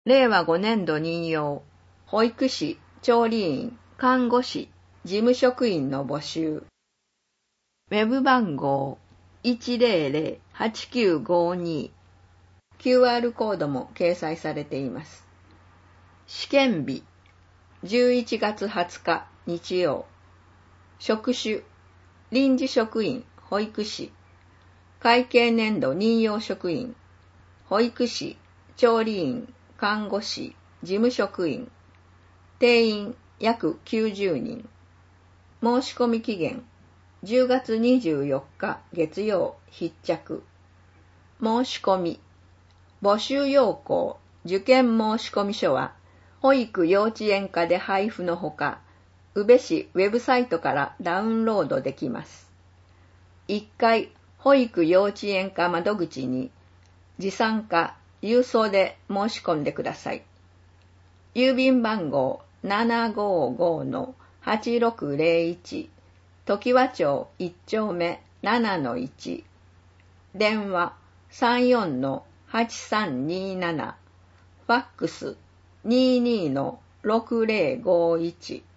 令和5年度任用、保育士、調理員、看護師、事務職員の募集。ウェブ番号 100-8952。QR コードも掲載されています。試験日、11月20日日曜。職種、臨時職員、保育士。会計年度任用職員、保育士、調理員、看護師、事務職員。定員約90人。申し込み期限、10月24日月曜必着。申し込み。募集要項、受験申込書は、保育幼稚園課で配布のほか、宇部市ウェブサイトからダウンロードできます。1回、保育幼稚園課窓口に、持参か郵送で申し込んでください。郵便番号755-8601、常盤町1丁目7-1。電話34-8327。ファックス22-6051。